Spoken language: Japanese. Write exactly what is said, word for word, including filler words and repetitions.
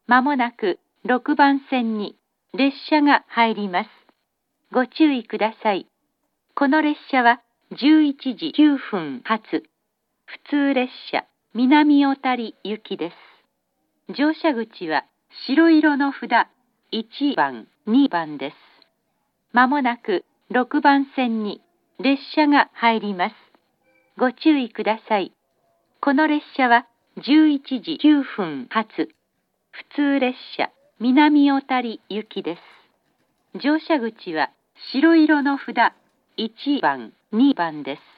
まもなくろくばん線に列車が入ります。ご注意ください。この列車はじゅういちじきゅうふん発、普通列車南小谷行きです。乗車口は白色の札いちばん、にばんです。まもなくろくばん線に列車が入ります。ご注意ください。この列車はじゅういちじきゅうふん発、普通列車南小谷行きです。乗車口は白色の札いちばん、にばんです。